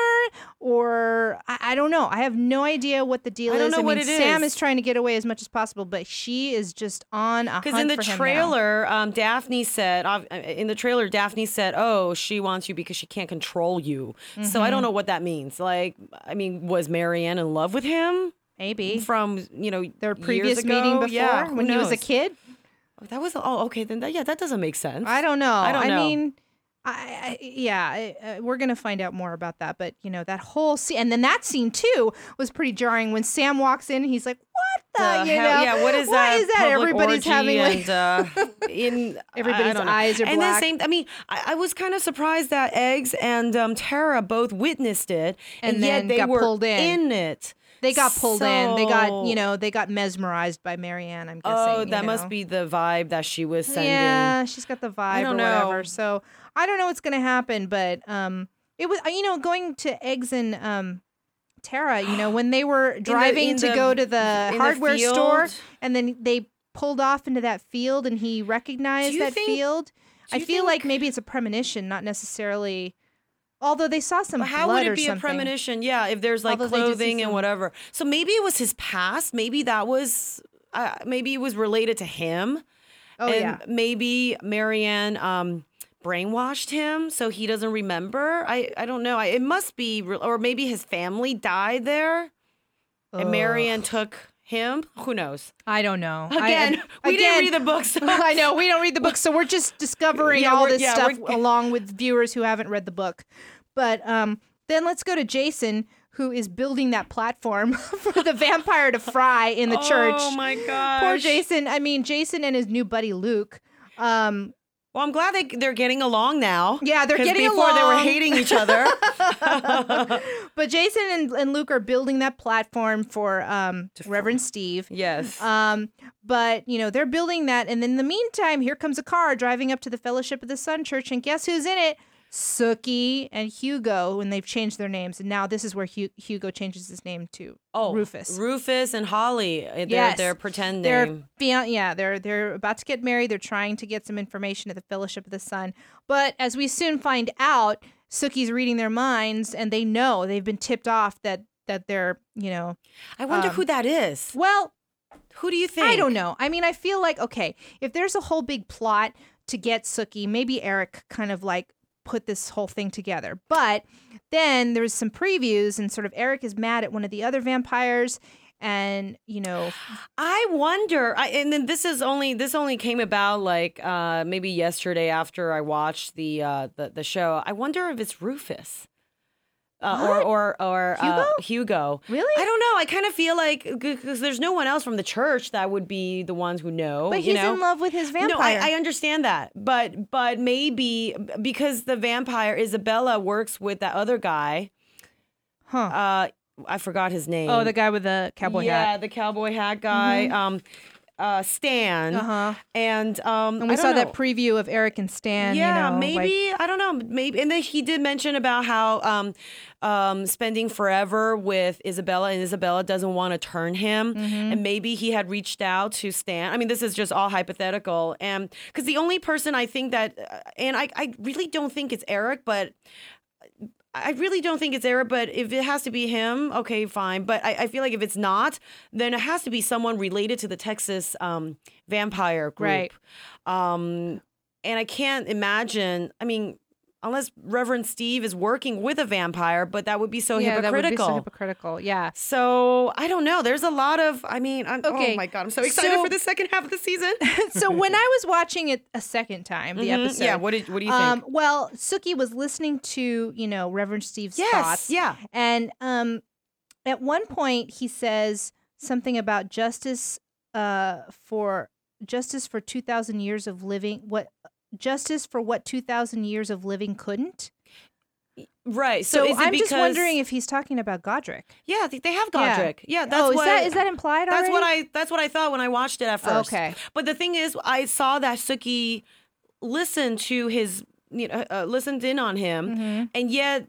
or I, I don't know. I have no idea what the deal I don't is. know I what mean, it Sam is. is trying to get away as much as possible, but she is just on a hunt Because in the for him now. trailer, um, Daphne said, uh, in the trailer, Daphne said, oh, she wants you because she can't control you. So Mm-hmm. I don't know what that means. Like, I mean, was Marianne in love with him Maybe from, you know, their years previous ago? meeting before Yeah, who when he was a knows? kid. That was, oh, okay. Then, that, yeah, that doesn't make sense. I don't know. I don't know. mean, I, I yeah, I, uh, we're gonna find out more about that. But you know, that whole scene, and then that scene too was pretty jarring when Sam walks in. And he's like, "What the? The you hell- know, yeah, what is What that? is that? Public Everybody's orgy having like, and, uh, in Everybody's I don't know. eyes are and black. then same. I mean, I, I was kind of surprised that Eggs and um, Tara both witnessed it, And and, yet then they got were pulled in. it. they got pulled in. They got you So- know they got mesmerized by Marianne. I'm guessing. Oh, you that must know. be the vibe that she was sending. Yeah, she's got the vibe don't or whatever. know. So I don't know what's gonna happen, but um, It was, you know, going to Eggs and um, Tara, you know, when they were driving in to the- go to the in the hardware store, field? and then they pulled off into that field, and he recognized you that think- field. I you feel like think- maybe it's a premonition, not necessarily. Although they saw some But how blood would or it be a something. premonition? Yeah, if there's like Although they did see clothing and some- whatever. So maybe it was his past. Maybe that was. Uh, maybe it was related to him. Oh and yeah. maybe Marianne um, brainwashed him so he doesn't remember. I, I don't know. I, it must be, re- or maybe his family died there, and Marianne took him. Who knows? I don't know. Again, I, we again, didn't read the book. So. I know we don't read the book, so we're just discovering Yeah, all we're- this yeah, stuff we're- along with viewers who haven't read the book. But um, then let's go to Jason, who is building that platform for the vampire to fry in the church. Oh my gosh. Poor Jason. I mean, Jason and his new buddy Luke. Um, Well, I'm glad they they're getting along now. Yeah, they're 'Cause getting before they were along. hating each other. but Jason and, and Luke are building that platform for um, Reverend Steve. Yes. Um, but you know they're building that, and in the meantime, here comes a car driving up to the Fellowship of the Sun Church, and guess who's in it? Sookie and Hugo, and they've changed their names, and now this is where Hu- Hugo changes his name to oh, Rufus. Rufus and Holly. uh, They're, Yes. they're pretending. They're fian- yeah, they're they're about to get married. They're trying to get some information at the Fellowship of the Sun, but as we soon find out, Sookie's reading their minds, and they know they've been tipped off that that they're you know I wonder um, who that is. well. Who do you think? I don't know. I mean, I feel like, okay, if there's a whole big plot to get Sookie, maybe Eric kind of like put this whole thing together. But then there's some previews, and sort of Eric is mad at one of the other vampires, and, you know, I wonder. I, and then this is only this only came about like uh, maybe yesterday after I watched the uh, the the show. I wonder if it's Rufus. Uh, or What? or or Hugo? Uh, Hugo. Really? I don't know. I kind of feel like because there's no one else from the church that would be the ones who know. but you he's know? in love with his vampire. No, I, I understand that, but but maybe because the vampire Isabella works with that other guy. huh. Uh, I forgot his name. Oh, the guy with the cowboy yeah, hat. the cowboy hat guy. Um, uh, Stan. Uh-huh. And um, And we I saw don't that know. preview of Eric and Stan. Yeah, you know, maybe like- I don't know. Maybe, and then he did mention about how um, um, spending forever with Isabella, and Isabella doesn't want to turn him, Mm-hmm. and maybe he had reached out to Stan. I mean, this is just all hypothetical, and because the only person I think that, uh, and I, I really don't think it's Eric, but. I really don't think it's Eric, but if it has to be him, okay, fine. But I, I feel like if it's not, then it has to be someone related to the Texas um, vampire group. Right. Um, and I can't imagine, I mean, unless Reverend Steve is working with a vampire, but that would be so yeah, that would be hypocritical. so hypocritical. Yeah. So I don't know. There's a lot of, I mean, I'm, Okay, oh my God, I'm so excited so- for the second half of the season. So when I was watching it a second time, the Mhm. episode. Yeah, what, did, what do you Um, think? well, Sookie was listening to, you know, Reverend Steve's Yes, thoughts. yeah. And um, at one point, he says something about justice uh, for justice for two thousand years of living. What justice for what two thousand years of living couldn't? Right. So, So, is it I'm because, just wondering if he's talking about Godric. Yeah, they they have Yeah. Godric. Yeah, that's oh, is what that is that implied That's already? what I that's what I thought when I watched it at first. Okay. But the thing is, I saw that Sookie listened to his, you know, uh, listened in on him, Mm-hmm. and yet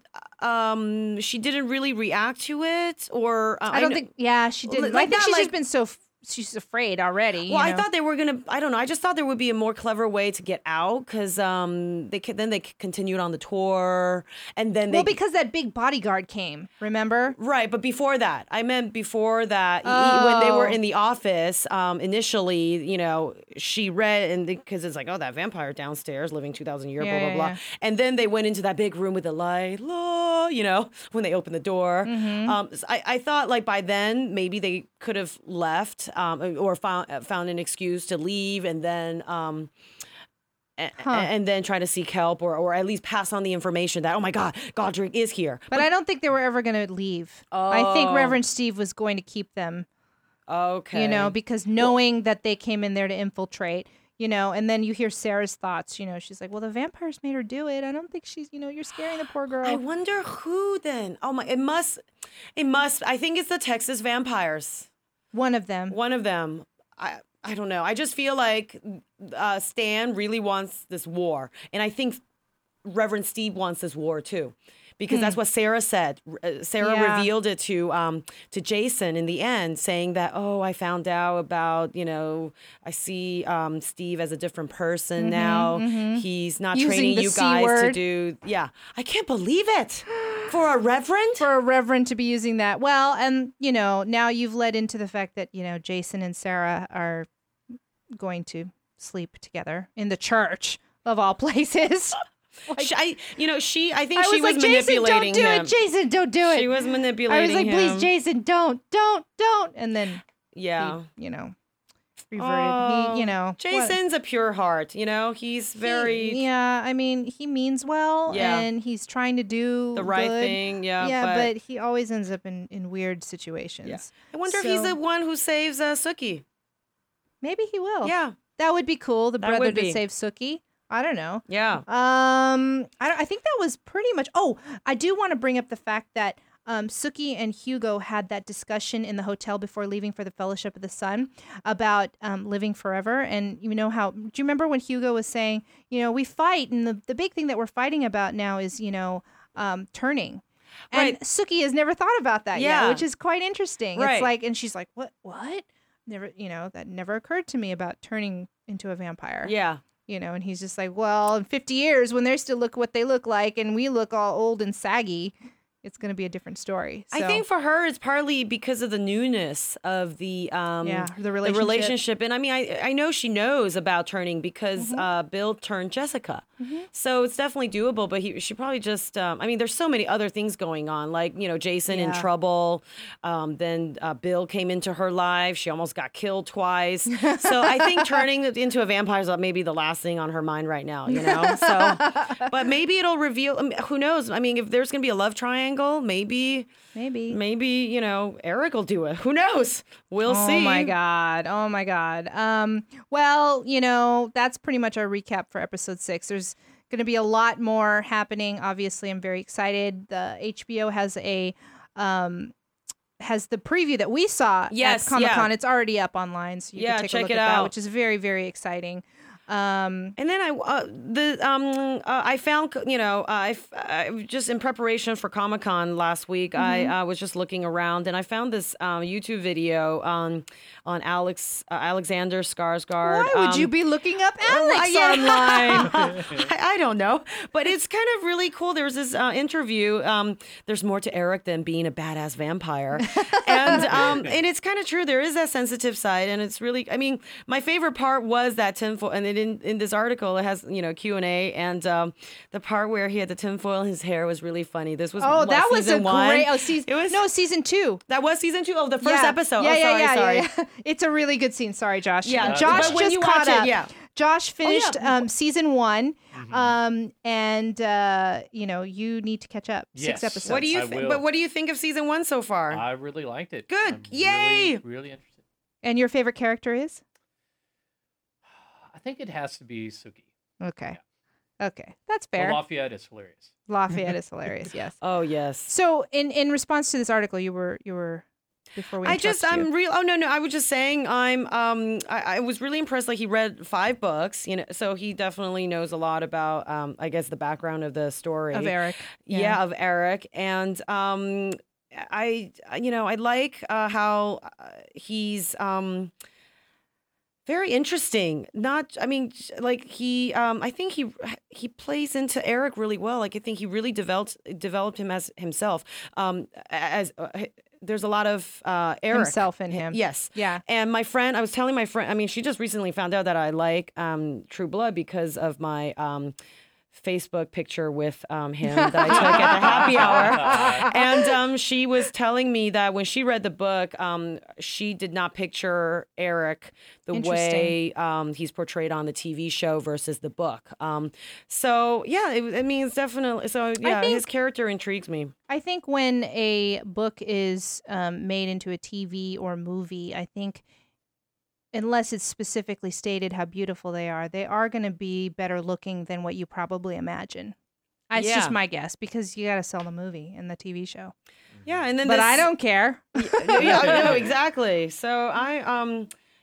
um, she didn't really react to it. Or uh, I don't kn- think. Yeah, she didn't. like I think that, she's like- just been so. F- she's afraid already. you Well, I know? thought they were gonna. I don't know. I just thought there would be a more clever way to get out because um, they could, then they continued on the tour, and then they Well, because that big bodyguard came. Remember? Right, but before that, I meant before that, e- e- when they were Oh. in the office, um, initially, you know, she read, and because it's like, oh, that vampire downstairs living two thousand years, Yeah, blah, blah, yeah, blah. yeah. And then they went into that big room with the light, la, you know, when they opened the door. Mm-hmm. Um, so I, I thought, like, by then, maybe they could have left um, or found, found an excuse to leave and then. Um, a- Huh. And then try to seek help, or, or at least pass on the information that, oh my God, Godric is here. But I don't think they were ever going to leave. I think Oh. Reverend Steve was going to keep them, Okay. you know, because knowing that they came in there to infiltrate, you know, and then you hear Sarah's thoughts, you know, she's like, well, the vampires made her do it. I don't think she's, you know, you're scaring the poor girl. I wonder who then. Oh my! It must. It must. I think it's the Texas vampires. One of them. One of them. I. I don't know. I just feel like uh, Stan really wants this war, and I think Reverend Steve wants this war too, because that's what Sarah said. Uh, Sarah Yeah. revealed it to um, to Jason in the end, saying that, oh, I found out about, you know, I see um, Steve as a different person now. He's not Using training the you C guys to word. do. Yeah, I can't believe it. For a reverend? For a reverend to be using that. Well, and, you know, now you've led into the fact that, you know, Jason and Sarah are going to sleep together in the church of all places. She, I, you know, she. I think I she was was, like, Jason, don't manipulating do him. it. Jason, don't do it. She was I manipulating was like, him. please, Jason, don't, don't, don't. And then, Yeah. he, you know, reverted. Oh, he, you know. what- Jason's a pure heart. You know, he's he- very yeah, I mean, he means well. Yeah. And he's trying to do the right good. thing. Yeah. Yeah, but, but, he always ends up in, in weird situations. I wonder if he's So- the one who saves uh, Suki. Maybe he will. Yeah. That would be cool. The That brother would to be. save Suki. I don't know. Yeah. Um, I don't, I think that was pretty much. Oh, I do want to bring up the fact that um, Suki and Hugo had that discussion in the hotel before leaving for the Fellowship of the Sun about um, living forever. And you know how? Do you remember when Hugo was saying, you know, we fight, and the the big thing that we're fighting about now is, you know, um, turning. And Right. Suki has never thought about that Yeah. yet, which is quite interesting. Right. It's like, and she's like, what? What? Never, you know, that never occurred to me about turning into a vampire. Yeah. You know, and he's just like, well, in fifty years, when they still look what they look like and we look all old and saggy, it's going to be a different story. I So, think for her, it's partly because of the newness of the um, yeah, the the relationship. relationship. And I mean, I I know she knows about turning because Mm-hmm. uh, Bill turned Jessica, so it's definitely doable. But he she probably just um, I mean, there's so many other things going on, like, you know, Jason in Yeah. trouble. Um, then uh, Bill came into her life. She almost got killed twice. So I think turning into a vampire is maybe the last thing on her mind right now. You know, so but maybe it'll reveal. I mean, who knows? I mean, if there's gonna be a love triangle. Maybe, Maybe. maybe you know, Eric will do it. Who knows? We'll Oh see. my God. Oh my God. Um, well, you know, that's pretty much our recap for episode six. There's going to be a lot more happening. Obviously, I'm very excited. The H B O has a, um, has the preview that we saw Yes, at Comic Con. yeah. It's already up online, so you Yeah, can take check a look it at that, out. which is very, very exciting. Um, And then I uh, the um uh, I found, you know, I, I just in preparation for Comic Con last week, I uh, was just looking around and I found this um, YouTube video on on Alex uh, Alexander Skarsgård. why would um, you be looking up Oh, Alex yeah. online? I, I don't know, but it's kind of really cool. There was this uh, interview. Um, there's more to Eric than being a badass vampire, and um, and it's kind of true. There is that sensitive side, and it's really. I mean, my favorite part was that tinfoil, and it in in this article it has, you know, Q and A, and um, the part where he had the tinfoil in his hair was really funny. This was Oh, what, that was a season one? great. Oh, season. It was no season two. that was season two. Oh, the first Yeah. episode. Yeah, oh, yeah, sorry, yeah, sorry. yeah, yeah. It's a really good scene. Sorry, Josh. Yeah, Josh but when just you caught watch it, up. yeah. Josh finished yeah. um, season one, um, and uh, you know you need to catch up. Six Yes. episodes. What do you? I Th- will. but what do you think of season one so far? I really liked it. Good. I'm Yay! Really, really interested. And your favorite character is? I think it has to be Suki. Okay. Okay, that's But fair. Lafayette is hilarious. Lafayette is hilarious. Yes. oh yes. So, in in response to this article, you were you were before we. I just interrupt you. I'm real. Oh no no. I was just saying I'm um I, I was really impressed. Like he read five books, you know, so he definitely knows a lot about um I guess the background of the story of Eric. Yeah, of Eric, and um I you know I like uh, how uh, he's um. very interesting. Not, I mean, like he, um, I think he he plays into Eric really well. Like I think he really developed developed him as himself. Um, as uh, there's a lot of uh, Eric Himself in him. Yes. Yeah. And my friend, I was telling my friend. I mean, she just recently found out that I like um, True Blood because of my. Um, Facebook picture with um, him that I took at the happy hour. And um, she was telling me that when she read the book, um, she did not picture Eric the way um, he's portrayed on the T V show versus the book. Um, so, yeah, it, I mean, it's definitely, so yeah, think- his character intrigues me. I think when a book is um, made into a T V or movie, I think unless it's specifically stated how beautiful they are, they are going to be better looking than what you probably imagine. It's Yeah. just my guess because you got to sell the movie and the T V show. Yeah, and then But this- I don't care. yeah, no, exactly. So I, um,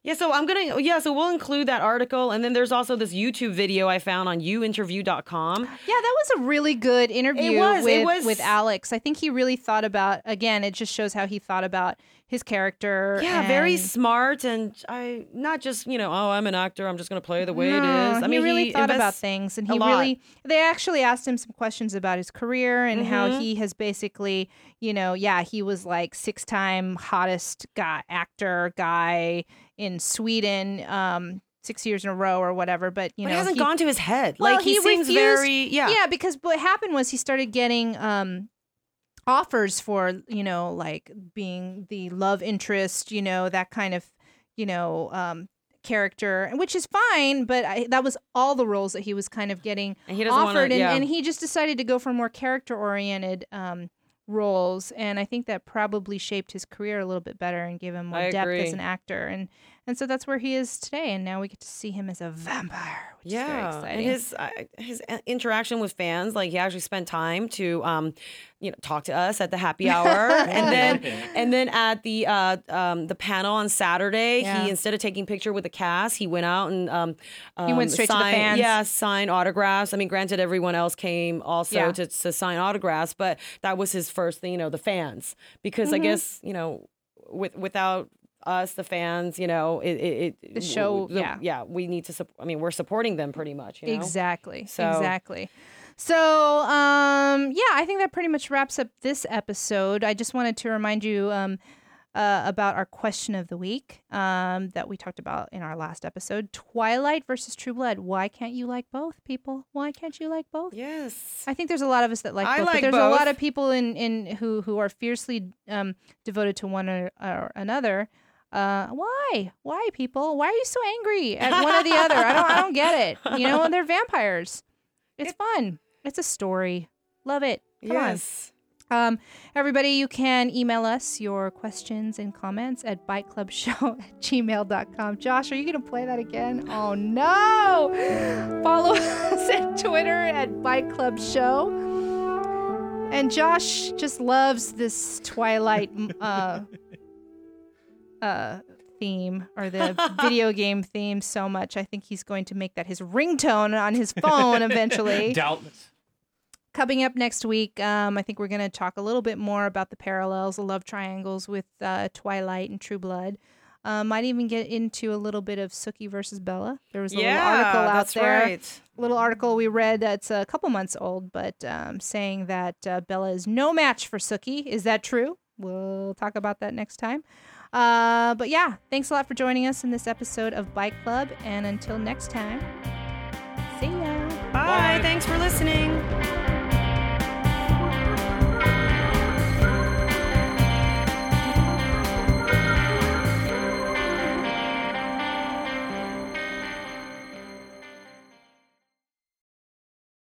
Yeah, so I'm gonna yeah, so we'll include that article, and then there's also this YouTube video I found on you interview dot com. Yeah, that was a really good interview It was, with it was- with Alex. I think he really thought about, again, it just shows how he thought about his character. Yeah, very and- smart, and I not just you know oh I'm an actor, I'm just gonna play the way No, it is. I he mean, really he thought about invests things, and a he lot. really. They actually asked him some questions about his career and how Mhm. he has basically, you know, yeah, he was like six-time hottest guy, actor guy in Sweden, um, six years in a row or whatever. But you But know, it hasn't he, gone to his head. Well, like he, he seems refused- very yeah. yeah, because what happened was he started getting um offers for, you know, like being the love interest, you know, that kind of, you know, um character, which is fine, but I, that was all the roles that he was kind of getting And he doesn't offered, wanna, and, yeah. and he just decided to go for more character oriented um roles, and I think that probably shaped his career a little bit better and gave him more I depth as agree. an actor, and and so that's where he is today, and now we get to see him as a vampire, which is very Yeah, exciting. and his uh, his uh, interaction with fans, like he actually spent time to, um, you know, talk to us at the happy hour, and then and then at the uh, um, the panel on Saturday, Yeah. he instead of taking picture with the cast, he went out and um, He went um, straight to the signed- fans. Yeah, sign autographs. I mean, granted, everyone else came also Yeah. to, to sign autographs, but that was his first thing, you know, the fans, because I Mhm. guess you know, with without. Us, the fans, you know, it, it, it The show, the- yeah. yeah, we need to. sup- I mean, we're supporting them pretty much, you know. Exactly. So- Exactly. So, um, yeah, I think that pretty much wraps up this episode. I just wanted to remind you um, uh, about our question of the week um, that we talked about in our last episode: Twilight versus True Blood. Why can't you like both, people? Why can't you like both? Yes. I think there's a lot of us that like I both, like but there's a both. lot of people in, in who who are fiercely um, devoted to one or, or another. Uh, why? Why, people? Why are you so angry at one or the other? I don't. I don't get it. You know, and they're vampires. It's fun. It's a story. Love it. Come yes. on. Um, everybody, you can email us your questions and comments at bite club show at gmail dot com. Josh, are you going to play that again? Oh, no. Follow us at Twitter at Bite Club Show. And Josh just loves this Twilight uh, uh, theme or the video game theme so much. I think he's going to make that his ringtone on his phone eventually. Doubtless. Coming up next week, um, I think we're going to talk a little bit more about the parallels, the love triangles with uh, Twilight and True Blood. Uh, might even get into a little bit of Sookie versus Bella. There was a Yeah, little article out that's there. right. Little article we read that's a couple months old, but um, saying that uh, Bella is no match for Sookie. Is that true? We'll talk about that next time. Uh, but yeah, thanks a lot for joining us in this episode of Bite Club. And until next time, see ya. Bye. Bye. Thanks for listening.